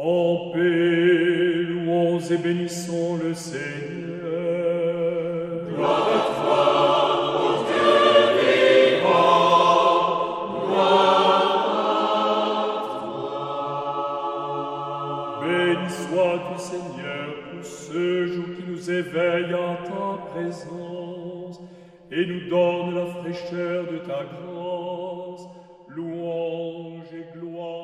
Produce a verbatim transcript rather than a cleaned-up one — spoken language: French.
En paix, louons et bénissons le Seigneur. Gloire à toi, ô Dieu vivant, gloire à toi. Béni sois-tu, Seigneur, pour ce jour qui nous éveille en ta présence et nous donne la fraîcheur de ta grâce. Louange et gloire